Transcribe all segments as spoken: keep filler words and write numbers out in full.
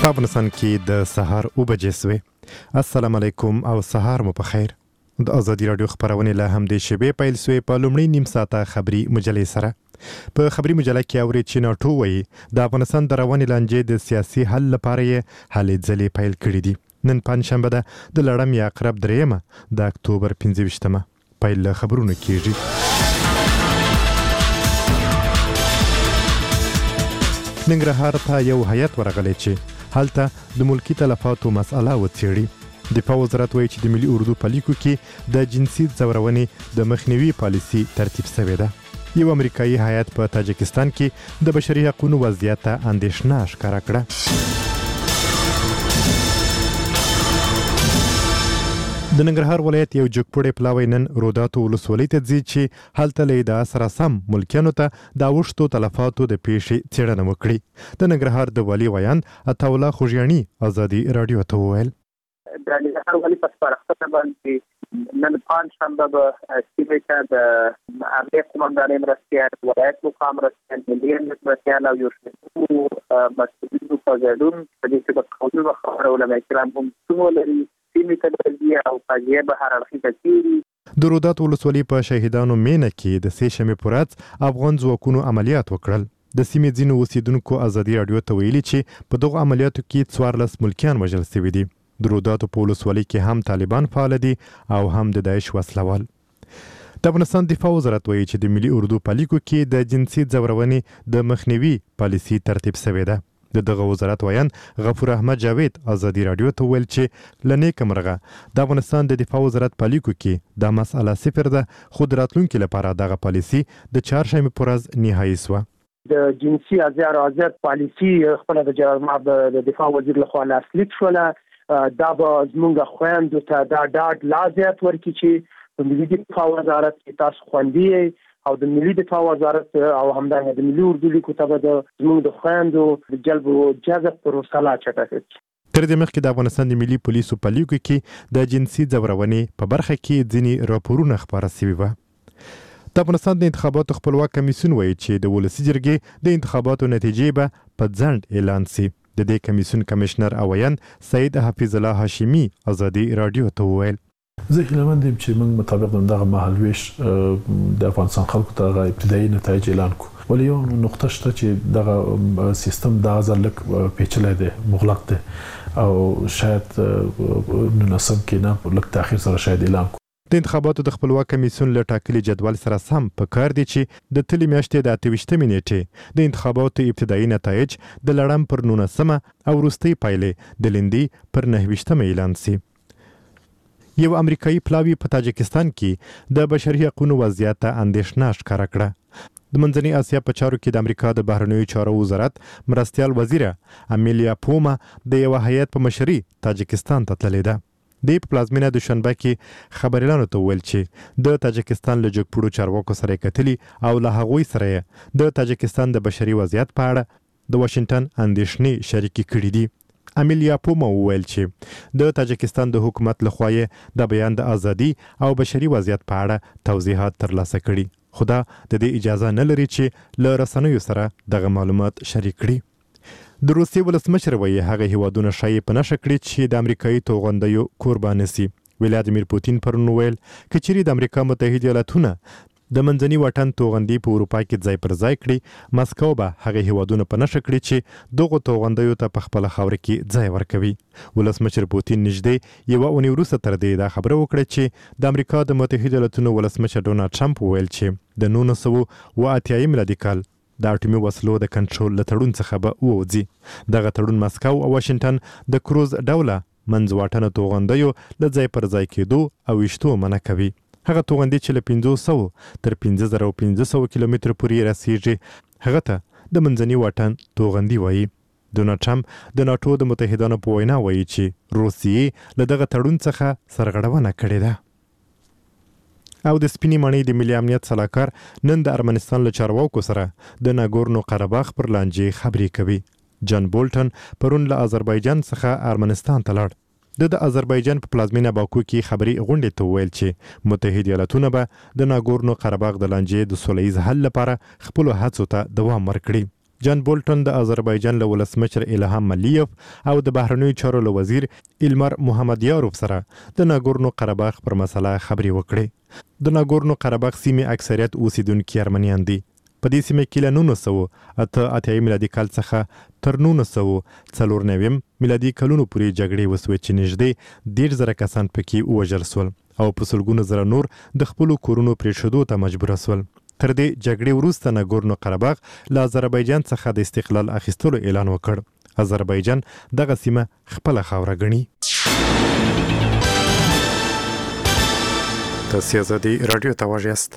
په افغانستان کې د سهار اوه بجې سوې. السلام علیکم او سهار مو په خیر. د ازادي راډیو خبرونه له همدې شیبې پیل سوې په لومړي نیم ساعته خبري مجلې سره. په خبري مجله کې اوري چې ناټو وایي د افغانستان د روانې لانجې د سیاسي حل لپاره یې هلې ځلې پیل کړي دي. نن پنجشنبه ده د لړم یا عقرب دریمه د اکتوبر پنځه ویشتمه. پیل له خبرونو کېږي. ننګرهار ته یو هیئت ورغلی چې هلته د ملکی تلفاتو مسأله وڅېړي. دفاع وزارت وایي چې د ملي اردو په لیکو کې د جنسي ځورونې د مخنیوي پالیسي ترتیب شوې ده. یو امریکایي هیئت په تاجکستان کې د بشري حقوقو وضعیت ته اندېښنه ښکاره کړه. د ننګرهار ولایت یو جګپوړی پلاوی نن روداتو ولسوالۍ ته ځي چې هلته له ادعا سره سم ملکیانو ته د اوښتو تلفاتو د پیښې څېړنه وکړي. د ننګرهار د والي ویاند عطاالله خوږیاڼي ازادي راډیو ته وویل د ننګرهار والي په سپارښتنه باندې نن پنجشنبه به سیمې ته د امنیت قومندانۍ مرستیال، ولایت مقام مرستیال، ملي امنیت مرستیال او یو شمېر مسؤلینو په ګډون په دې کې به قومي خبره علما کرام هم شتون ولري. د رودات ولسوالۍ په شهیدانو مینه کې د سې شنبې په ورځ افغان ځواکونو عملیات وکړل. د سیمې ځینو اوسیدونکو ازادي راډیو ته ویلي چې په دغو عملیاتو کې څوارلس ملکیان وژل شوي دي. د روداتو په ولسوالۍ کې هم طالبان فعال دي او هم د داعش وسلوال. د افغانستان دفاع وزارت وایي چې د ملي اردو په لیکو کې د جنسي ځورونې د مخنیوي پالیسي ترتیب شوې ده. د دغه وزارت ویان غفور احمد جاوید ازادي راډیو ته ویل چې له نیکه مرغه د افغانستان د دفاع وزارت په لیکو کې دا مسأله صفر ده، خو د راتلونکي لپاره دغه پالیسي د چهارشنبې په ورځ نهایي سوه. د جنسي ازار ازاد پالیسي خپل د جناب د دفاع وزیر لخوا لاسلیک شوله. دا به زموږ خویندو ته دا ډاډ لا زیات ورکړي چې په ملي دفاع وزارت کې تاسو خوندي او د ملي دفاع وزارت او همدارنګه د ملي اردو لیکو ته به د زموږ د خویندو د جلب او جذب پروسه لا چټکه شي. تر دې مخکې د افغانستان د ملي پولیسو په لیکو کې د جنسي ځورونې په برخه کې ځینې راپورونه خپاره شوي وو. د افغانستان د انتخاباتو خپلواک کمیسیون وایي چې د ولسي جرګې د انتخاباتو نتیجې به په ځنډ اعلان شي. د دې کمیسیون کمشنر او ویان سید حفیظ الله هاشمي ازادي راډیو ته وویل زه هیله یم چې موږ مطابق دغه مهالویش د افغانستان خلکو ته ابتدایي نتایج اعلان کړو. ولی یو نقطه شته چې دغه سیستم د ازل لک پیچلی دی، مغلق دی او شاید ننسم کې نه لک تاخير سره شاید اعلان کړو. د انتخاباتو د خپلواک کمیسیون له ټاکلي جدول سره سم په کار دی چې د تلې میاشتې د اته ویشتمې نیټې د انتخاباتو ابتدایي نتایج د لړم پر نولسمه او وروستۍ پایلې د لندې پر نهه ویشتمه اعلان شي. یو امریکایي پلاوی په تاجکستان کې د بشري حقوقو وضعیت ته اندېښنه ښکاره کړه. د منځنۍ اسیا په چارو کې د امریکا د بهرنیو چارو وزارت مرستیال وزیره امیلیا پوما د یو هیئت په مشرۍ تاجکستان ته تللې ده. د په پلازمینه دوشنبه کې خبريالانو ته ویل چې د تاجکستان له جګپوړو چارواکو سره کتلي او له هغوی سره د تاجکستان د بشري وضعیت په اړه د واشنگټن اندېښنې شریکې کړې دي. امیلیا پوما وویل چې د تاجکستان د حکومت لخوا د بیان د ازادي او بشري وضعیت په اړه توضیحات ترلاسه کړي، خو دا د دې اجازه نه لري چې له رسنیو سره دغه معلومات شریک کړي. د روسیې ولسمشر وایي هغه هیوادونه ښایي په نښه کړي چې د امریکایي توغندیو قرباني شي. ولادیمیر پوتین پرون ویل که چیرې د امریکا متحده ایالاتونه د منځني واټن توغندي په اروپا کې ځای پر ځای کړي، مسکو به هغه هیوادونه په نښه کړي چې دغه توغندیو ته په خپله خاوره کې ځای ورکوي. ولسمشر پوتین نږدې یوه اونۍ وروسته تر دې دا خبره وکړه چې د امریکا د متحده ایالاتونو ولسمشر ډونالډ ټرمپ وویل چې د نولس سوه اوه اتیا میلادي کال د اټومي وسلو د کنټرول له تړون څخه به ووځي. دغه تړون مسکو او واشنگټن د کروز ډوله منځواټنه توغندیو له ځای پر ځای کېدو او ویشتو منع کوي. هغه توغندي چې له پنځه سوه تر پنځه زره پنځه سوه کیلومتر پورې رسیږي هغه ته د منځني واټن توغندي وایي. ډونالډ ټرمپ د ناټو د متحدانو په وینا وایي چې روسیې له دغه تړون څخه سرغړونه کړې ده. او د سپینې ماڼۍ د ملي امنیت سلاکار نن د ارمنستان له چارواکو سره د ناګورنو قرهباغ پر لانجې خبرې کوي. جان بولټن پرون له آذربایجان څخه ارمنستان ته لاړ. د د آذربایجان په پلازمینه باکو کې خبري غونډې ته ویل چې متحده ایالاتونه به د ناګورنو قرهباغ د لانجې د سولهییز حل لپاره خپل هڅو ته دوام ورکړي. جان بولټن د آذربایجان له ولسمشر الهام علیف او د بهرنیو چارو له وزیر ایلمار محمدیاروف سره د ناګورنو قرهباغ پر مسله خبرې وکړې. د ناګورنو قرهباغ سیمې اکثریت اوسیدونکي ارمنیان دي. په دې سیمه کې له نولس سوه اته اتیا میلادي کال څخه تر نولس سوه څلور نویم میلادي کلونو پورې جګړې وسوې چې نږدې دېرش زره کسان پکې ووژل سول او په سلګونو زره نور د خپلو کورونو پرېښودو ته مجبوره سول. تر دې جګړې وروسته ناګورنو قرهباغ له آذربایجان څخه د استقلال اخیستلو اعلان وکړ. آذربایجان دغه سیمه خپله خاوره ګڼي. تاسو آزادي رادیو ته واږ یاست.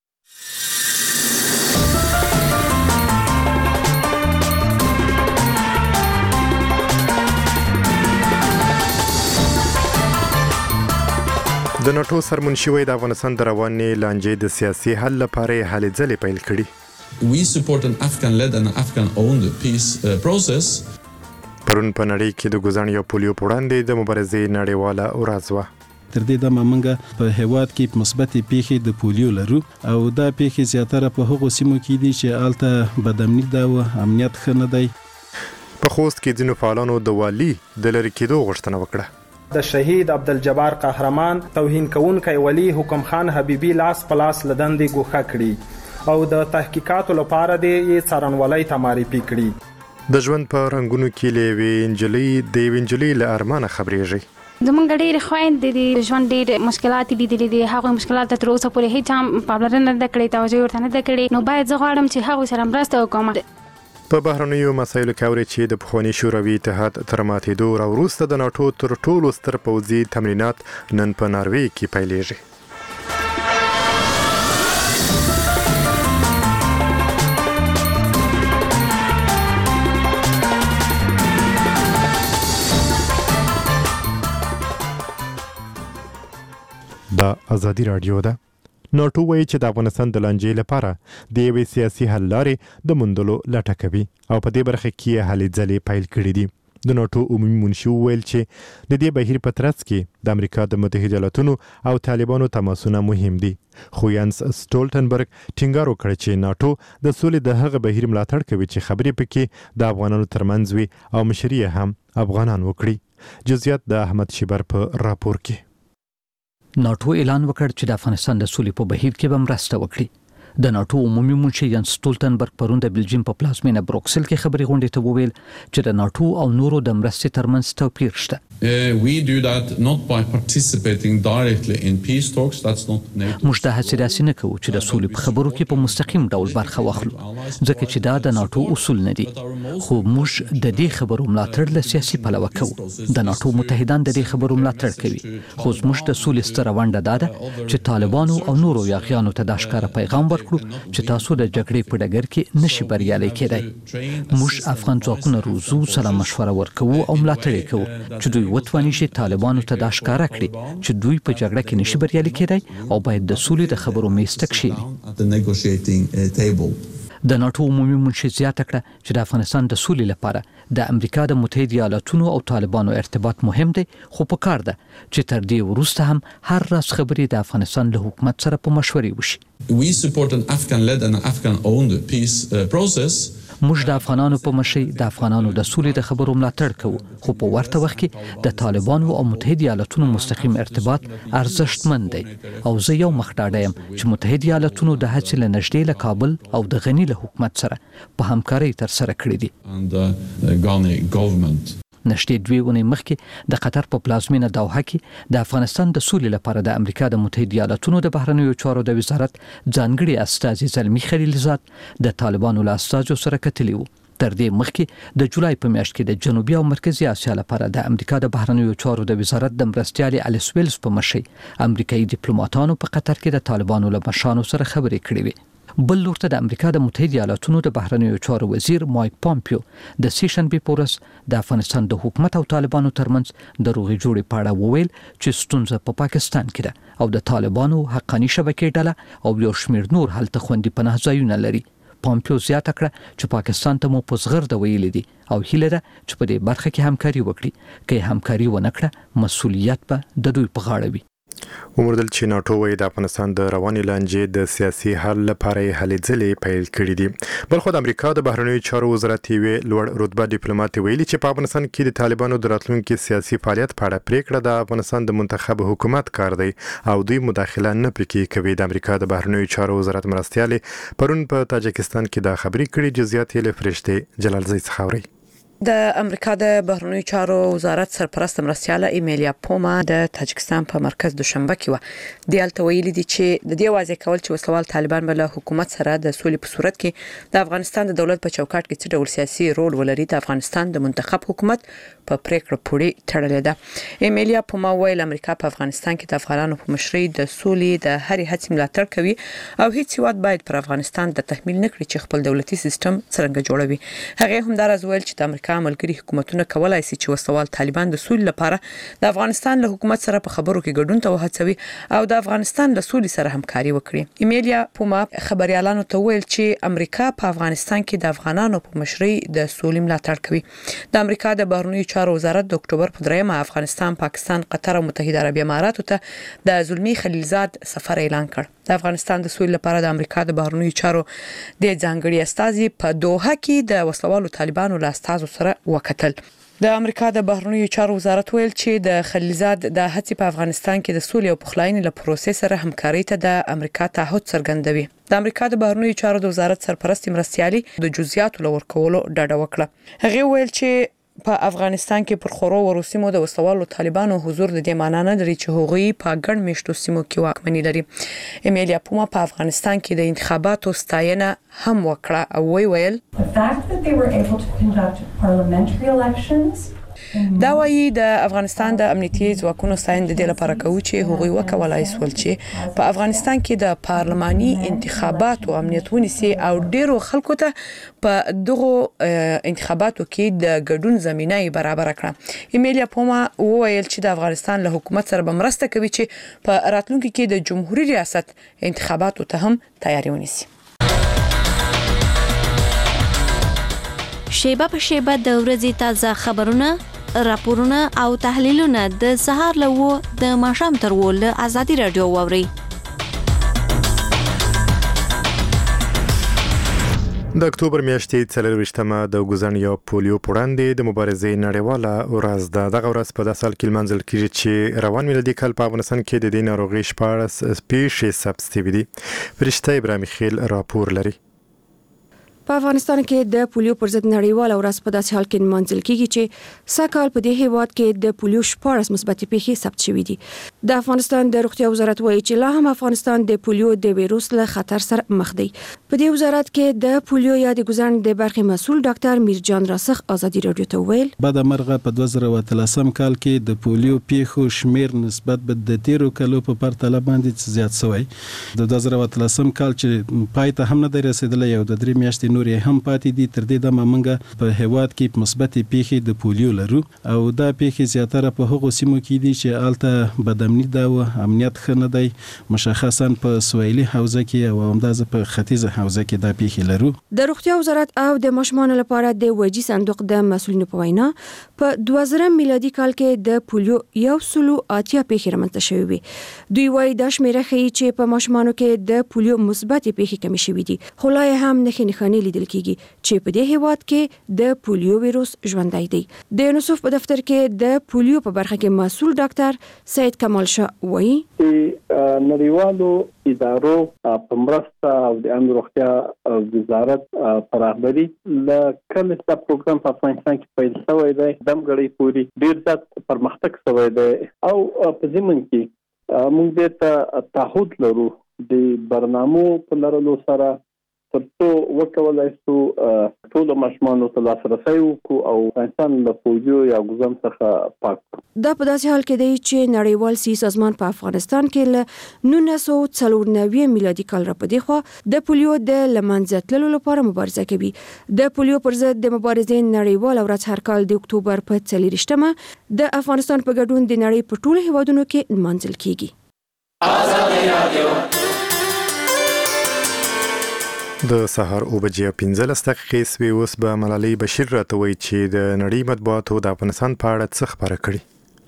د ناتو سرمنشي د افغانستان د روانې لانجې د سیاسي حل لپاره هلې ځلې پیل کړي. We support an Afghan-led and Afghan-owned peace uh, process. پرون په نړۍ کې د ګوزان یا پولیو په وړاندې د مبارزې نړیواله ورځ وه. تر دې دمه موږ په هیواد کې مثبتې پیښې د پولیو لرو او دا پیښې زیاتره په هغو سیمو کې دي چې هلته بدامني ده او امنیت ښه نه دی. په خوست کې ځینو فعالانو د والي د لرې کېدو غوښتنه وکړه. د شهید عبدالجبار قهرمان توهین کوونکی ولی حکم خان حبیبی لاس پلاس لدندې ګوښه کړي او د تحقیقاتو لپاره د څارنوالۍ ته معرفي کړي. د ژوند په رنګونو کې له یوې نجلۍ د یوې نجلۍ له ارمانه خبرېږي. زمونږ ډېرې خویندې دي ژوند ډېر مشکلات لیدلي دي. هغوی مشکلات تر اوسه پورې هېچا هم پاملرنه نه ده کړې، توجه ورته نه ده کړې. نو باید زه غواړم چې هغوی سره مرسته وکړم. په بهرنیو مسایلو کې اوري چې د پخواني شوروي اتحاد تر ماتېدو راوروسته د ناټو تر ټولو ستر پوځي تمرینات نن په ناروې کې پیلېږي. دا آزادي رادیو ده. ناټو وایي چې د افغانستان د لانجې لپاره د یوې سیاسي حل لارې د موندلو لټه کوي او په دې برخه کې یې هلې ځلې پیل کړي دي. د ناټو عمومي منشي وویل چې د دې بهیر په ترڅ کې د امریکا د متحده ایالاتونو او طالبانو تماسونه مهم دي. خو یانس سټولټنبرګ ټینګار وکړ چې ناټو د سولې د هغه بهیر ملاتړ کوي چې خبرې پکې د افغانانو ترمنځ وي او مشري هم افغانان وکړي. جزئیات د احمد شیبر په راپور کې. ناټو اعلان وکړ چې د افغانستان د سولې په بهیر کې به مرسته وکړي. د ناټو عمومي منشي یانس سټولټنبرګ پرون د بلجیم په پلازمینه بروکسل کې خبري غونډې ته وویل چې د ناټو او نورو د مرستې ترمنځ توپیر شته. Uh, we do that not by participating directly in peace talks. That's not NATO. موږ د هڅې داسې نه کوو چې د سولې په خبرو کې په مستقیم ډول برخه واخلو، ځکه چې دا د ناټو اصول نه دي. خو موږ د دې خبرو ملاتړ له سیاسي پلوه کوو. د ناټو متحدان د دې خبرو ملاتړ کوي، خو موږ د سولې ستره ونډه دا ده چې طالبانو او نورو یاغیانو ته د ښکاره پیغام ورکړو چې تاسو د جګړې په ډګر کې نشي بریالي کېدای. موږ افغان ځواکونه روزو، سره مشوره ورکوو او ملاتړ یې کوو چې دوی وتواني شي طالبانو ته دا ښکاره کړي چې دوی په جګړه کې نشي بریالي کېدای او باید د سولې د خبرو میز ته کښېني. د ناټو عمومي منشي زیاته کړه چې د افغانستان د سولې لپاره د امریکا د متحده ایالاتونو او طالبانو ارتباط مهم دی، خو په کار ده چې تر دې وروسته هم هر راز خبرې د افغانستان له حکومت سره په مشورې وشي. We support an Afghan-led and Afghan-owned peace uh, process. موږ د افغانانو په مشرۍ د افغانانو د سولې د خبرو ملاتړ کوو، خو په ورته وخت کې د طالبانو او متحده ایالاتونو مستقیم ارتباط ارزښتمن دی او زه یو مخ ډاډه یم چې متحده ایالاتونو د هڅې له نږدې له کابل او د غني له حکومت سره په همکارۍ ترسره کړي دي. نشته دوی ونې مخکې د قطر په پلازمینه دوحه کې د افغانستان د سولې لپاره د امریکا د متحده ایالاتونو د بهرنیو چارو د وزارت ځانګړي استازي زلمی خلیلزاد د طالبانو له استازو سره کتلي وو. تر دې مخکې د جولای په میاشت کې د جنوبي او مرکزي اسیا لپاره د امریکا د بهرنیو چارو د وزارت د مرستیالي الیس ویلز په مشرۍ امریکایي ډیپلوماټانو په قطر کې د طالبانو له مشرانو سره خبرې کړې وې. بل لور ته د امریکا د متحده ایالاتونو د بهرنیو چارو وزیر مایک پامپیو د سیشنبې په ورځ د افغانستان د حکومت او طالبانو ترمنځ د روغې جوړې په اړه وویل چې ستونزه په پاکستان کې ده او د طالبانو حقاني شبکې ډله او یو شمېر نور هلته خوندي پناه ځایونه لري. پامپیو زیاته کړه چې پاکستان ته مو په زغرده ویلي دي او هیله ده چې په دې برخه کې همکاري وکړي. که یې همکاري ونه کړه مسؤلیت به د دوی په غاړه وي. ومردل چې ناتو وایي د افغانستان د رواني لانجې د سیاسي حل لپاره هلې ځلې پیل کړې دي. بل خو د امریکا د بهرنیو چارو وزارت یې لوړ رتبه ډیپلوماټ ویلي چې په افغانستان کې د طالبانو د راتلونکي سیاسي فعالیت په اړه پریکړه د افغانستان د منتخب حکومت کار دی او دوی مداخله نه پکې کوي. د امریکا د بهرنیو چارو وزارت مرستیال پرون په تاجکستان کې د خبري کړي جزئیات یې لفرشته جلال زئی څخه اوري. د امریکا د بهرنیو چارو وزارت سرپرست مرستیاله ایمیلیا پوما د تاجکستان په مرکز دوشنبه کې و د الته ویلي دي چې د دې واضح کول چې وسلوال طالبان بل حکومت سره د سولې په صورت کې د افغانستان د دولت په چوکاټ کې څه ډول سیاسي رول ولري د افغانستان د منتخب حکومت په پریکړه پورې تړلې ده. ایمیلیا پوما ویل امریکا په افغانستان کې د افغانانو په مشرۍ د سولې د هرې هڅې ملاتړ کوي او هیڅ هیواد باید پر افغانستان د تحمیل نه کړي چې خپل دولتي سیستم څنګه جوړوي. هغه هم دا راز ویل چې د امریکا ملګری حکومتونه کولای شي چې وسوال طالبان د سولې لپاره د افغانستان له حکومت سره په خبرو کې ګډون ته وهڅوي او د افغانستان له سولې سره همکاري وکړي. ایمیلیا پوما خبريالانو ته ویل چې امریکا په افغانستان کې د افغانانو په مشرۍ د سولې ملاتړ کوي. د امریکا د بهرنیو چارو وزارت د اکتوبر په دریمه افغانستان، پاکستان، قطر او متحده عربی اماراتو ته د زلمی خلیلزاد سفر اعلان کړ. د افغانستان د سولې لپاره د امریکا د بهرنیو چارو د ځانګړي استازي په دوحه کې د وسلوالو طالبانو له استازو سره وکتل. د امریکا د بهرنیو چارو وزارت ویل چې د خلیلزاد د هڅې په افغانستان کې د سولې او پخلاینې له پروسې سره همکاري ته د امریکا تعهد څرګندوي. د امریکا د بهرنیو چارو د وزارت سرپرست مرستیالي د جزئیاتو لور کولو ډاډه وکړه. هغه ویل چې په افغانستان کې پر خورو ورسمو د وسوالو طالبانو حضور د دې معنی نه لري چې هغوی په ګڼ میشتو سیمو کې واکمني لري. ایمیلیا پوما په افغانستان کې د انتخاباتو ستاینه هم وکړه او وی ویل دا وایي د افغانستان د امنیتي ځواکونو ستاینه د دې لپاره کوي چې هغوی وکولای شول چې په افغانستان کې د پارلماني انتخاباتو امنیت ونیسي او ډیرو خلکو ته په دغه انتخاباتو کې د ګډون زمينه برابر کړه. ایمیلیا پوما وویل چې د افغانستان له حکومت سره به مرسته کوي چې په راتلونکي کې د جمهوریت ریاست انتخاباتو ته هم تیاری ونیسي. شیبه په شیبه د ورځې تازه خبرونه، راپورونه او تحلیلونه د سهار له و د ماښام تر و له ازادي رادیو واوري. د اکتوبر میاشتې څلرویشتمه د ګوزن یا پولیو پر وړاندې د مبارزې نړیواله ورځ ده. دغه ورځ په داسې حال کې لمانځل کیږي چې روان میلادي کال په افغانستان کې د دې ناروغۍ شپاړس پیښې ثبت شوې دي. فرشته ابراهیم خیل راپور لري. په افغانستان کې د پولیو پر ضد نړیواله ورځ په داسې حال کې نمانځل کیږي چې سږ کال په دې هیواد کې د پولیو شپاړس مثبتې پیښې ثبت شوې دي. د افغانستان د روغتیا وزارت وایي چې لا هم افغانستان د پولیو د وایروس له خطر سره مخ دی. په دې وزارت کې د پولیو یا د ګوزن د برخې مسؤل ډاکټر میرجان راسخ ازادي رادیو ته ویل بعد مرغه په دوه زره اتلسم کال کې د پولیو پیښو شمیر نسبت به د تیرو کلو په پرتله باندې زیات شوی. د دوه زره اتلسم کال چې پای ته هم نه رسیدلی یو د درې میاشتې نورې هم پاتې دي. تر دې دمه موږ په هیواد کې مثبتې پیښې د پولیو لرو او دا پیښې زیاتره په هغو سیمو کې دي چې الته بدامني دا و امنیت ښه نه دی، مشخصا په سویلي حوزه کې او همداسې په ختیځه حوزه کې دا پیښې لرو. د روغتیا وزارت او د ماشومانو لپاره د وجی صندوق د مسؤلینو په وینا په دوه زره میلادي کال کې د پولیو یو سلو اتیا پیښې رامنځته شوې وي. دوی وایي دا شمیره ښیي چې په ماشومانو کې د پولیو مثبتې پیښې کمې شوې دي، خو لا هم نښې نښانې لیدل کیږي چې په دې هیواد کې د پولیو وایروس ژوندی دی. د یونیسف په دفتر کې د پولیو په برخه کې مسؤل ډاکټر سید کمال شاه وایي نړیوالو ادارو په مرسته او د امن روغتیا وزارت پر رهبري له کله چې پروګرام په افغانستان کې پیل شوی دی دمګړی پوری ډیر زیات پرمختګ شوی دی او په ضمن کې موږ د تعهد لرو د برنامو په لرلو سره ترڅو وکولای شو ټول ماشومانو ته لاسرسي وکړو او افغانستان له پولیو یا ګوزن څخه پاک. دا په داسې حال کې دی چې نړیوال سي سازمان په افغانستان کې له نولس سوه څلور نوي میلادي کال را پدې خو د پولیو د لمانځه تللو لپاره مبارزه کوي. د پولیو پر ضد د مبارزې نړیواله ورځ هر کال د اکتوبر په څلرویشتمه د افغانستان په ګډون د نړۍ په ټولو هیوادونو کې نمانځل کیږي. آزادي رادیو د سهار او بجې پنځلس دقیقې سوي. اوس به ملالۍ بشیر راته وایي چې د نړۍ مطبوعاتو د افغانستان په اړه څه خبره کړي.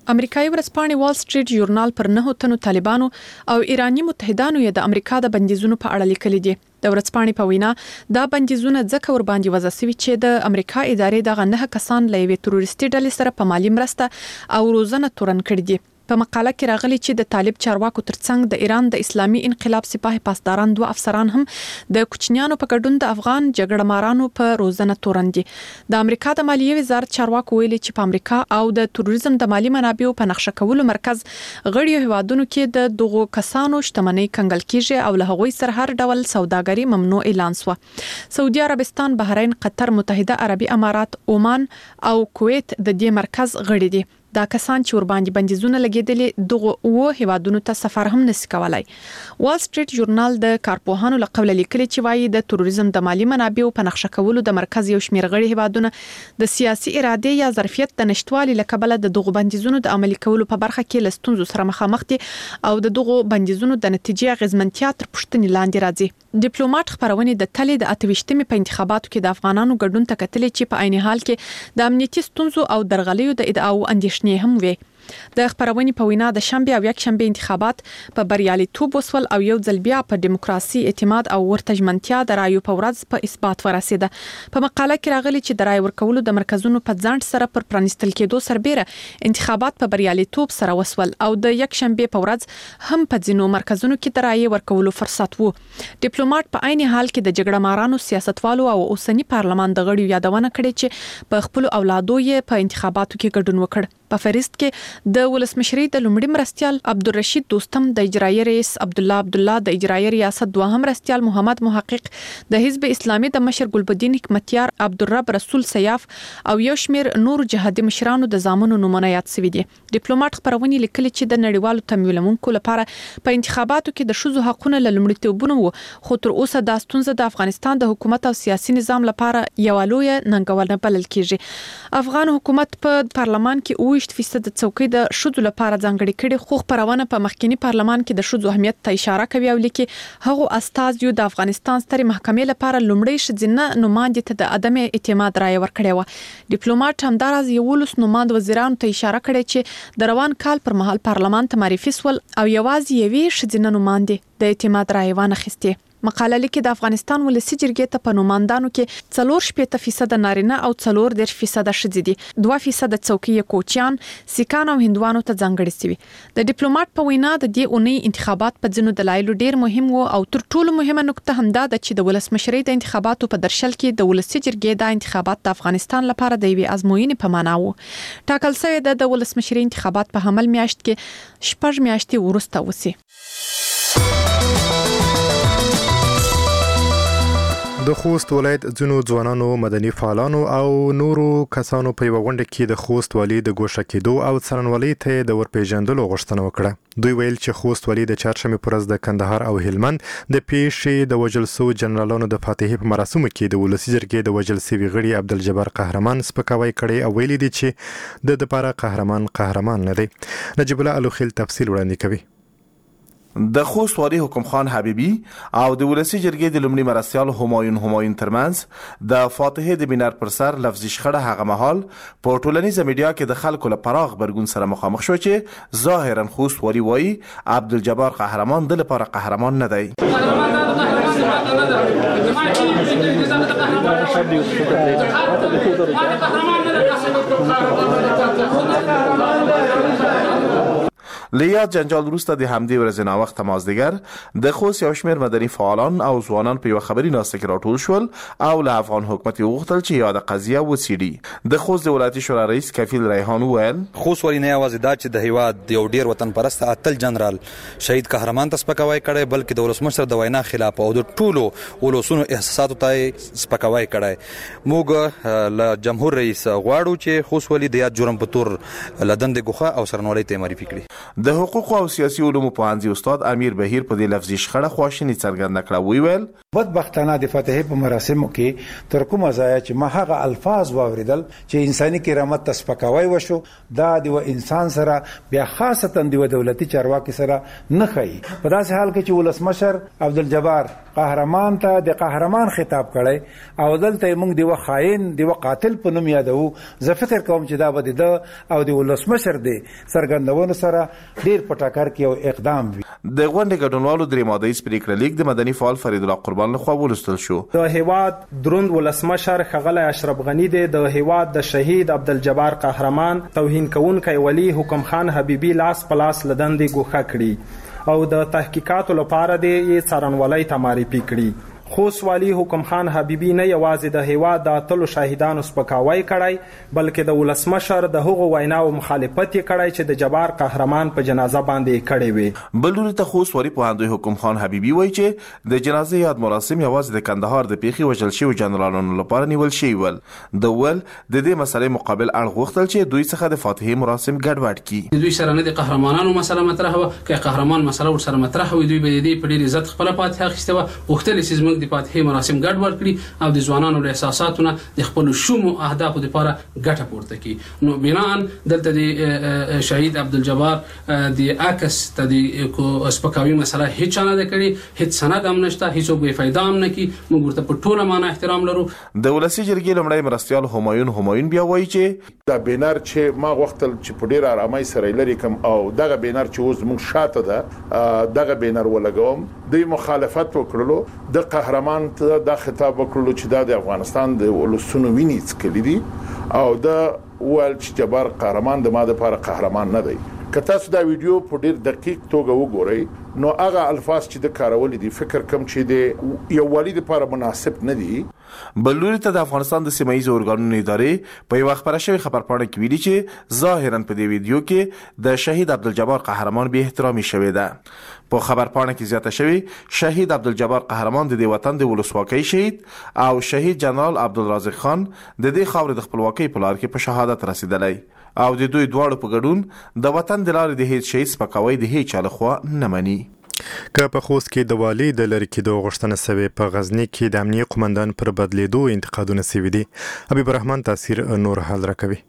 امریکایي ورځپاڼې وال سټریټ ژورنال پر نه تنو طالبانو او ایرانی متحدانو یې د امریکا د بندیزونو په اړه لیکلي دي. د ورځپاڼې په وینا دا بندیزونه ځکه ور باندې وضع شوي چې د امریکا ادارې دغه نه کسان له یوې تروریستي ډلې سره په مالی مرسته او روزنه تورن کړي دي. په مقاله کې راغلي چې د طالب چارواکو ترڅنګ د ایران د اسلامي انقلاب سپاه پاسداران دوه افسران هم د کوچنیانو په ګډون د افغان جګړه مارانو په روزنه تورن دي. د امریکا د مالیې وزارت چارواکو ویلي چې په امریکا او د تروریزم د مالی منابعو په نقشه کولو مرکز غړي هیوادونو کې د دغو کسانو شتمنۍ کنګل کیږي او له هغوی سره هر ډول سوداګري ممنوع اعلان شو. سعودي عربستان، بحرین، قطر، متحده عربي امارات، عمان او کویت د دې مرکز غړي دي. دا کسان چې ور باندې بندیزونه لګیدلې دغه و هیوادونو ته سفر هم نشي کولای. وال سټریټ ژورنال د کارپوهانو لقبل لیکلي چې وايي د تروریزم د مالی منابعو په نقشه کولو د مرکز یو شمېر غړي هیوادونه د سیاسي اراده یا ظرفیت د نشټوالي لقبل د دغه بندیزونو د عملي کولو په برخه کې لستونزو سره مخامخ دي او د دغه بندیزونو د نتیجې غزمنتیا تر پوښتنې لاندې راځي. ډیپلوماټ خبرونه د تلې د اتويشتمې په انتخاباتو کې د افغانانو ګډون ته کتلې چې په عین حال کې د امنیتي ستونزو او درغلیو د ادعاو اندېښنې هم وي. د خبرونې په وینا د شنبه او یک شنبه انتخابات په بریالیتوب وسول او یو ځل بیا په دیموکراسي اعتماد او ورته ژمنتیا د رایو په ورځ په اثبات ورسیده. په مقاله کې راغلي چې د رای ورکولو د مرکزونو په ځانټ سره پر پرانستل کېدو سربېره انتخابات په بریالیتوب سره وسول او د یک شنبه په ورځ هم په ځینو مرکزونو کې د رای ورکولو فرصت وو. ډیپلوماټ په عین حال کې د جګړه مارانو سیاستوالو او اوسنی پارلمان د غړیو یادونه کړې چې په خپل اولادو یې په انتخاباتو کې ګډون وکړ. په فهرست کې د ولسمشری د لومړي مرستيال عبدالرشید دوستم، د اجرایي رئیس عبد الله عبد الله، د اجرایي ریاست دوهم مرستيال محمد محقق، د حزب اسلامي د مشر ګلبدین حکمتیار، عبدالرب رسول سیاف او یو شمیر نور جهادي مشرانو د زامنو نمونه یاد شوي دي. ډیپلوماټ خبرونه لیکلي چې د نړیوالو تمویلونکو لپاره په انتخاباتو کې د شذو حقوقو له لومړیتوبونو وو، خو تر اوسه دا ستونزه د افغانستان د حکومت او سیاسي نظام لپاره یو لوی ننګونه بلل کیږي. افغان حکومت په پارلمان کې اووه فیصد د څوکۍ د شذو لپاره ځانګړي کړي، خو خبرونه په مخکنی پارلمان کې د شذو اهمیت ته اشاره کوي او لیکي هغه استازیو د افغانستان سترې محکمې لپاره لومړی شذینه نماینده ته د عدم اعتماد رائے ورکړې و. ډیپلوماټ همدارز یولس نماند وزیرانو ته اشاره کړې چې د روان کال پر مهال پارلمان ته معرفي سول او یوازې یوې شذینه نماینده د اعتماد رائے وانخسته. مقاله لیکي د افغانستان ولسی جرګې ته په نوماندانو کې څلور شپږ فیصد نارینه او څلور دیرش فیصد ښځې دي، دوه فیصد څوکۍ کوچیان، سیکان او هندوانو ته ځانګړي شوي. د ډیپلوماټ په وینا د دې اونۍ انتخابات په ځینو دلایلو ډیر مهم وو او تر ټولو مهمه نکته همدا ده چې د ولسمشری د انتخاباتو په درشل کې د ولسی جرګې د انتخابات د افغانستان لپاره د یوې ازموینې په معنا وو. ټاکل شوی د د ولسمشری انتخابات په حمل میاشت کې شپږ میاشتې وروسته وسی. د خوست ولایت ځینو ځوانانو، مدني فعالانو او نورو کسانو په یو غونډه کې د خوست والي د ګوښه کېدو او څرنولۍ ته د ورپېژندلو غوښتنه وکړه. دوی ویل چې خوست والي د چهارشنبې په ورځ د کندهار او هلمند د پیښې د وژل شوو جنرالانو د فاتحې په مراسمو کې د ولسي جرګې د وژل شوي غړي عبدالجبار قهرمان سپکاوی کړی او ویلي دي چې د دپاره قهرمان قهرمان نه دی. نجیب الله الوخیل تفصیل وړاندې کوي. د خوست والي حکم خان حبیبي او د ولسی جرګې د لومړي مرستيال همایون همایون ترمنځ د فاتحه د مینار پر سر لفظي شخړه هغه مهال په ټولنیزه میډیا کې د خلکو له پراخ برګون سره مخامخ شو چې ظاهرا خوست والي وایي عبدالجبار قهرمان د لپاره قهرمان نه دی. لیا جنجال وروسته د همدې ورځې ناوخته مازدیګر د خوست یو شمېر مدني فعالان او ځوانان په یو خبري ناسته کې راټول شول او له افغان حکومت وغوښتل چې یاده قضیه وڅېړي. د خوست د ولایتي شورا رئیس کفیل ریحان وویل خوست والي نه یوازې دا چې د هیواد یو ډیر وطن پرست اتل جنرال شهید قهرمان ته سپکاوی کړی، بلکې د ولسمشر د وینا خلاف او د ټولو ولسونو احساساتو ته سپکاوی کړی. موږ له جمهور رئیس غواړو چې خوست والي د یاد جرم په تور لدند ګوښه او سرنولۍ ته معرفي کړي. د حقوق او سیاسي علومو پوهنځي استاد امیر بهیر په دې لفظي شخړه خواشینی څرګنده کړه. ویل بدبختانه د فتحې په مراسمو کې تر کومه ځایه چې ما هغه الفاظ واوریدل چې انساني کرامت ته سپکاوی وشو، دا د انسان سره بیا خاصتا د دولتي چارواکي سره نه ښایي. په داسې حال کې چې ولسمشر عبدالجبار قهرمان ته د قهرمان خطاب کړی او دلته موږ د خائن د قاتل په نوم یادو، زه فکر کوم چې دا به د او د ولسمشر د څرګندونو سره ډیر پټاکر کې یو اقدام وي. د غونډې ګډونوالو درې ماده پریکړه لیک د مدني فعال فرید الله قربان لخوا ولستل شو. د هیواد دروند ولسمشر ښاغلی اشرف غنی د هیواد د شهید عبدالجبار قهرمان توهین کوونکی ولی حکم خان حبیبی لاس پلاس لدندې ګوښه کړي او د تحقیقاتو لپاره د څارنوالۍ ته معرفي کړي. خوست والی حکم خان حبیبی نه یوازې د هیواد د اتلو شهیدانو سپکاوی کړی بلکې د ولسمشر د هغو ویناو مخالفت یې کړی چې د جبار قهرمان په جنازه باندې کړی وي. بل لوري ته خوست والی پوهنځی حکم خان حبیبی وایي چې د جنازې یاد مراسم یوازې د کندهار د پیښې وژل شوي جنرالانو لپاره نیول شوي ول. د ول د دې مسلې مقابل اړخ غوښتل چې دوی څخه د فاتحې مراسم ګډوډ کړي. دوی سره نه د قهرمانانو مسله مطرح وه، که قهرمان مسله ورسره مطرح وي دوی به د دې په ډېر عزت خپله فاتحه اخیستې وه. غوښتل یې چې زموږ د فاتحې مراسم ګډ ورکړي او د ځوانانو له احساساتونه د خپلو شومو اهدافو لپاره ګټه پورته کړي. نو بناً دلته د شهید عبدالجبار د عکس ته د سپکاوي مسله هیڅ نه ده کړې، هیڅ سند هم نشته، هیڅوک بې فایده هم نه کړي. موږ ورته په ټوله معنا احترام لرو. د ولسي جرګې لومړی مرستیال همایون همایون بیا وایي چې دا بینر چې ما غوښتل چې په ډیر آرامۍ سره لري کوم او دغه بینر چې اوس موږ شاته ده دغه بینر ولګوم. د مخالفت وکړلو د قهرمان ته د خطاب وکړلو چې دا د افغانستان د ولسونو ویني څکلي دي او د ول چې جبار قهرمان د ماده لپاره قهرمان نه دی. که تاسو دا ویډیو په ډیر دقیق توګه وګورئ نو هغه الفاظ چې د کارول دي فکر کم چې د یو والی لپاره مناسب نه دي. بل لوري ته د افغانستان د سیمه ییزو ارګانونو ادارې په یو خبره شوی خبرپاڼه کې ویلي چې ظاهرا په دې ویډیو کې د شهید عبدالجبار قهرمان به احترامي شوی ده. په خبرپاڼه کې زیاته شوی شهید عبدالجبار قهرمان د دې وطن د ولسواکۍ شهید او شهید جنرال عبدالرازق خان د دې خاورې د خپلواکۍ په لار کې په شهادت رسیدلی او د دوی دواړو په ګډون د وطن د لارې د هیڅ شهید سپکاوی د هیڅ چا لخوا نه مني. که په خوست کې د والي د لرې کېدو غوښتنه سوې، په غزني کې د امنیه قومندان پر بدلیدو انتقادونه سوي دي. حبیب الرحمن تاثیر نور حل راکوي.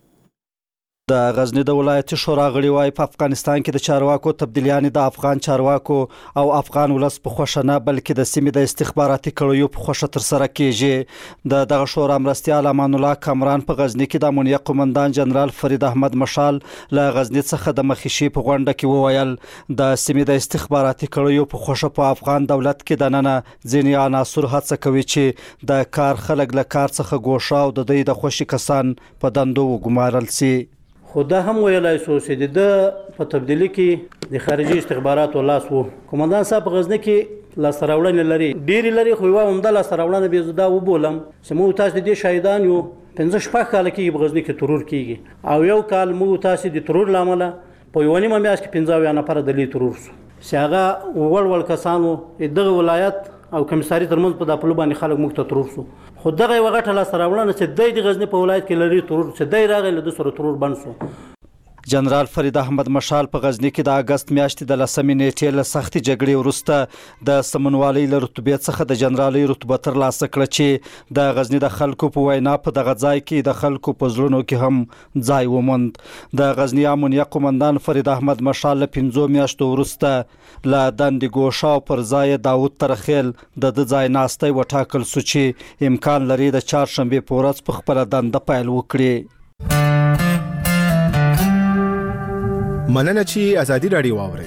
د غزنی د ولایتي شورا غړي وايي په افغانستان کې د چارواکو تبدیلیان د افغان چارواکو او افغان ولس په خوښه نه بلکې د سیمې د استخباراتي کړیو په خوښه تر سره کیږي. د دغه شورا مرستیال امان الله کامران په غزنی کې د امنیه قومندان جنرال فرید احمد مشال له غزنی څخه د مخیشي په غونډه کې وویل د سیمې د استخباراتي کړیو په خوښه په افغان دولت کې د ننه ځینې عناصر هڅه کوي چې د کار خلک له کار څخه ګوښه او د دوی د خوشي کسان په دندو وګمارل سي. خو دا هم ویلای سو چې د په تبدیلی کې د خارجي استخباراتو لاس وو. قومندان صاحب په غزنی کې لاس راوړنې لري ډېری لري، خو یو هم د لاس راوړنه به زدا وبولم چې موږ تاسو د شهیدان یو پنځه شپږ کال کې په غزنی کې ترور کیږي او یو کال موږ تاسو د ترور لامل په یو نیمه میاشت کې پنځه یا نفر د لی ترور سو. سیاغه وړ وړ کسانو دغه ولایت او کمساري ترمنځ په داپلو باندې خلک مخ ته ترور سو. خو دغه وغټه لاس راوړنه چې د غزنی په ولایت کې لري ترور چې د راغی له سره ترور بند سو. جنرال فرید احمد مشال په غزنی کې د اگست میاشتې د لسمې نیټې له سختې جګړې وروسته د سمونوالۍ له رتبې څخه د جنرالۍ رتبه ترلاسه کړه چې د غزنی د خلکو په وینا په دغه ځای کې د خلکو په زړونو کې هم ځای وموند. د غزنی امنیه قومندان فرید احمد مشال له پنځو میاشتو وروسته له دندې ګوښه او پر ځای داود ترخیل د د ځای ناستی وټاکل سو چې امکان لري د چهارشنبې په ورځ په خپله دنده پیل وکړي. مننه چې ازادي راډیو واورئ.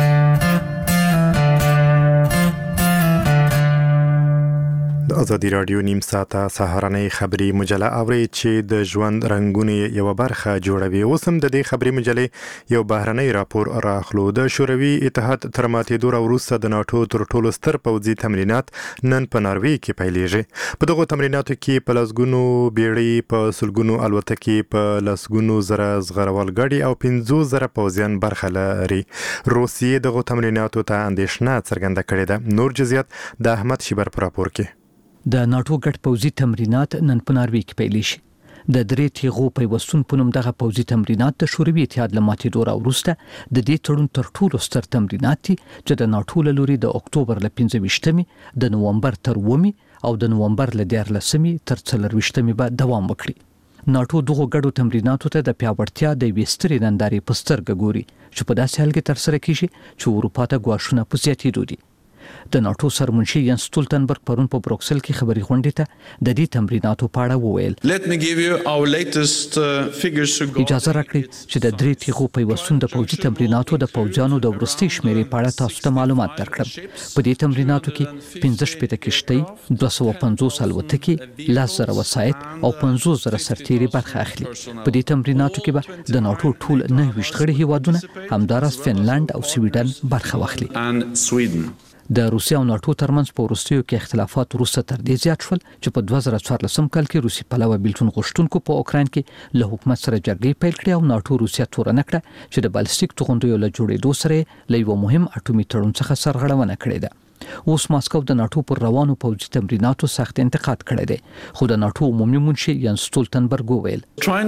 د ازادي راډیو نیم ساعته سهارنۍ خبري مجله اوري چې د ژوند رنگونه یو برخه جوړوي. اوس هم د دې خبري مجلې یو بهرنۍ راپور راخلو. د شوروي اتحاد تر ماتېدو وروسته د ناتو تر ټولو ستر پوځي تمرینات نن په ناروې کې پیلېږي. په دغه تمریناتو کې په لسګونو بیړۍ، په سلګونو الوتکې، په لسګونو زره زغرول ګاډي او پنځو زره پوځیان برخه لري. روسیې دغه تمریناتو ته اندېښنه څرګنده کړې ده. نور جزئیات د احمد شیبر په راپور کې. د ناتو ګډ پوځي تمرینات نن په ناروې کې پیل شي. د درې تیغو پیوستون په نوم دغه پوځي تمرینات د شوروي اتحاد له ماتېدو راوروسته د دې تړون تر ټولو ستر تمرینات دي چې د ناټو له لوري د اکتوبر له پنځه ویشتمې د نومبر تر اوومې او د نومبر له دیارلسمې تر څلور ویشتمې به دوام وکړي. ناټو دغو ګډو تمریناتو ته د پیاوړتیا د یوې سترې نندارې په سترګه ګوري چې په داسې حال کې ترسره کیږي چې اروپا ته ګواښونه په زیاتېدو دي. د ناټو سرمنشي ینس سټولتنبرګ پرون په بروکسل کې خبري غونډې ته د دې تمریناتو په اړه وویل. اجازه راکړئ چې د درې تیغو پیوستون د پوځي تمریناتو د پوځیانو د وروستي شمیرې په اړه تاسو ته معلومات درکړم. په دې تمریناتو کې پنځه شپېته کښتۍ، دوه سوه پنځوس الوتکې، لس زره وسایط او پنځوس زره سرتیري برخه اخلي. په دې تمریناتو کې به د ناټو ټول نهه ویشت غړي هیوادونه همداراز فنلند او سویډن برخه واخلي. د روسیې او ناټو ترمنځ په وروستیو کې اختلافات وروسته تر دې زیات شول چې په دوه زره څوارلسم کال کې روسي پلوه بیلتون غوښتونکو په اوکراین کې له حکومت سره جګړې پیل کړې او ناټو روسیا تورنه کړه چې د بالستیک توغندیو له جوړېدو سره له یو مهم اټومي تړون څخه سرغړونه کړې ده. اوس ماسکو د ناټو پر روانو پوځي تمریناتو سخت انتقاد کړی دی، خو د ناټو عمومي منشي ینس سټولتنبرګ وویل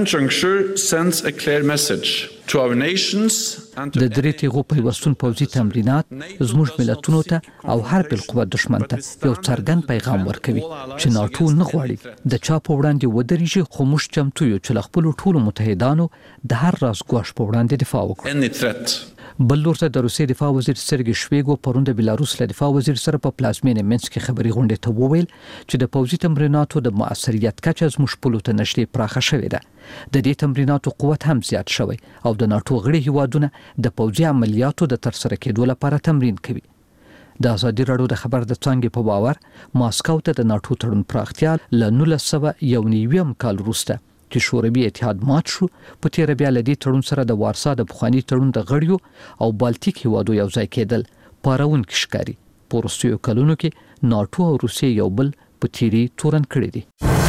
د درې تیغو پیوستون پوځي تمرینات زموږ ملتونو ته او هر بل قوت دښمن ته یو څرګند پیغام ورکوي چې ناټو نه غواړي د چا په وړاندې ودرېږي، خو موږ چمتو یو چې له خپلو ټولو متحدانو د هر راز ګواښ په وړاندې دفاع وکړو. بل لور ته د روسیې دفاع وزیر سرګی شویګو پرون د بیلاروس له دفاع وزیر سره په پلازمینه منسک کې خبري غونډې ته وویل چې د پوځي تمریناتو د مؤثریت کچه زموږ په لور ته نشلې پراخه شوې ده. د دې تمریناتو قوت هم زیات شوی او د ناټو غړي هیوادونه د پوځي عملیاتو د ترسره کېدو لپاره تمرین کوي. د ازادي راډیو د خبر د څانګې په باور ماسکو ته د ناټو تړون پراختیا له نولس سوه یو نوي کال وروسته چې شوروي اتحاد مات شو په تیر بیا له دې تړون سره د وارسا د پخوانی تړون د غړیو او بالټیک هیوادو یو ځای کېدل پارونکي ښکاري. په وروستیو کلونو کې ناټو او روسیې یو بل په تیری تورن کړی دي.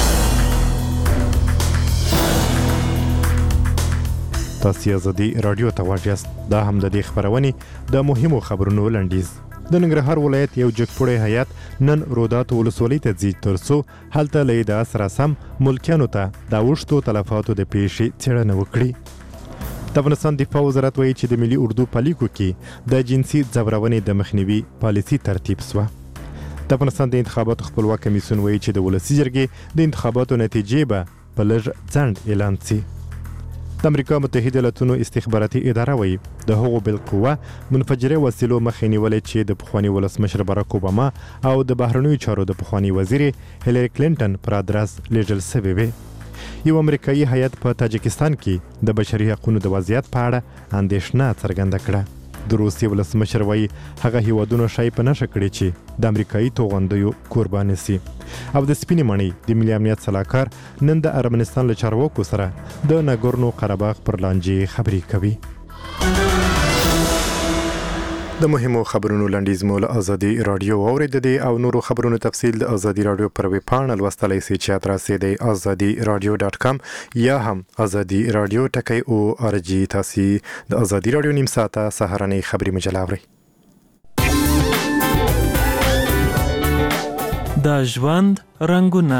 تاسو ازادي راډیو ته واجیاست. دا هم د دې خبرونه د مهمو خبرونو لنډیز. د ننګرهار ولایت یو جګپوړی هیات نن رودات ولسوالۍ ته ځي ترڅو هلته له ادعا سره سم ملکیانو ته د اوښتو تلفاتو د پیښې څېړنه وکړي. د افغانستان دفاع وزارت وایي چې د ملي اردو په لیکو کې د جنسي ځورونې د مخنیوي پالیسي ترتیب سوه. د افغانستان د انتخاباتو خپلواک کمیسیون وایي چې د ولسي جرګې د انتخاباتو نتیجې به په لږ ځنډ اعلان شي. د امریکا متحده ایالاتونو استخباراتي اداره وایي د هغو بالقوه منفجره وسیلو مخه نیولې چې د پخوانی ولسمشر باراک اوباما او د بهرنیو چارو د پخوانی وزیر هیلری کلینټن پر ادرس لیږل شوی وي. یو امریکایي هیات په تاجکستان کې د بشري حقوقو د وضعیت په اړه اندېښنه څرګنده کړه. د روسیې ولسمشر وایي هغه هیوادونو شای په نشه کړی چې د امریکایي توغندیو قربان شي. او د سپینې مڼۍ د ملي امنیت سلاکار نن د ارمنستان له چارواکو سره د ناګورنو قرهباغ پر لانجې خبرې کوي. د مهمو خبرونو لنډیز مول ازادي راډیو اوریدلې او نورو خبرونو تفصیل د ازادي راډیو پر ویب پاڼه لوستلای شئ چې ادرس یې ازادي راډیو ډاټ کام یا هم ازادي راډیو ټکی او ار جی. تاسو د ازادي راډیو نیم ساعته سهارنۍ خبري مجله اورئ. د ژوند رنگونه.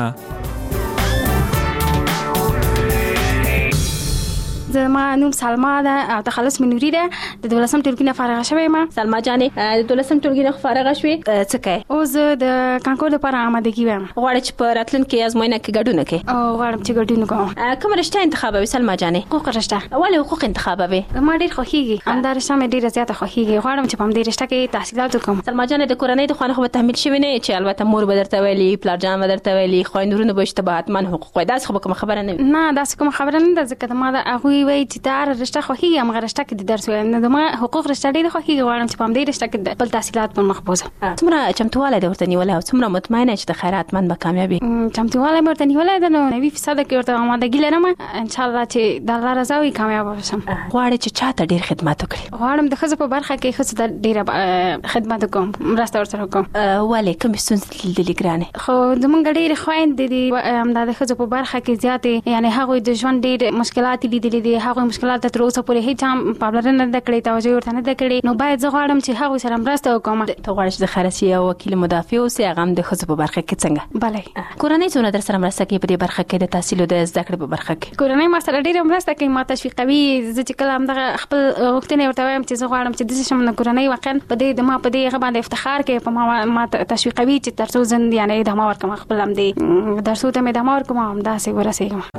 زما نوم سلما ده او تخلص منوري ده. د دولسم ټولګي نه فارغه شوې ما. سلما جانې د دولسم ټولګي نه فارغه شوې څه کوي؟ او زه د کانکور لپاره آمادګي وایم. غواړم چې په راتلونکي ازموینه کې ګډون وکړې؟ او غواړم چې ګډون وکړم. کوم رشته انتخابوي سلما جانې؟ حقوق رشته. ولې حقوق انتخابوي؟ ما ډېر خوښیږي. همدا رشته مې ډېره زیاته خوښیږي. غواړم چې په همدې رشته کې تحصیلات وکړم. سلما جانې د کورنۍ د خوانه خو به تحمیل شوی نه چې البته مور به درته ویلي، پلار جان به درته ویلي، خویندورونه به شته به حتما حقوق وي. داسې خو به کوم خبره نه وي؟ نه داسې کوم خبره نه ده، ځکه ما د هغوی وایي چې دا رشته خوښیږي، همغه رشته کې د درس وایم. نو ما حقوق رشته ډېره خوښیږي. غواړم چې په همدې رشته کې د خپل تحصیلات پر مخ بوځم. څومره چمتووالی دې ورته نیولی او څومره مطمئنه چې د خیراتمند به کامیابي؟ چمتووالی مې ورته نیولی ده، نو نوي فیصده کې ورته آمادګي لرم انشاءالله چې د الله رضا وي کامیاب بشم. غواړې چې چا ته ډېر خدمت وکړې؟ غواړم د ښځو په برخه کې ښځو ته ډېره خدمت وکړم، مرسته ورسره وکړم. ولې کومې ستونزې لیدلې ګرانې؟ خو زمونږ ډېرې خویندې دي همدا د ښځو په برخه کې زیاتې، یعنې هغوی د ژوند ډېر مشکلات لیدلي دي هغه مشکلات تر اوسه پورې هیڅ هم پاملرنه نه کړې توجه ورته نه کړې نو باید زه غواړم چې هغه سره مرسته وکړم. ته غواړې چې د خرسي او وکیل مدافع اوسې هغه هم د ښځو په برخه کې څنګه؟ بله. کورنۍ څونه در سره مرسته کوي په دې برخه کې د تحصیل او د زده کړې په برخه کې؟ کورنۍ ما سره ډېره مرسته کوي، ما تشویقوي. زه چې کله همدغه خپل غوښتنې ورته وایم چې زه غواړم چې داسې شم، نو کورنۍ واقعا په دې د ما په دې هغه باندې افتخار کوي، په ما ما تشویقوي چې تر څو زه یعنې ادامه ورکړم، خپل همدې درسو ته مې ادامه ورکړم او همداسې ورسېږم.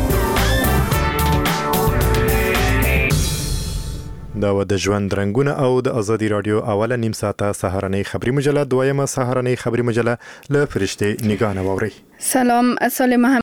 دا و د ژوند رنگونه او د ازادي رادیو اوله نیم ساعته سهارنۍ خبری مجله، دویمه سهارنۍ خبری مجله له فرشته نگاه نووري. سلام، سالم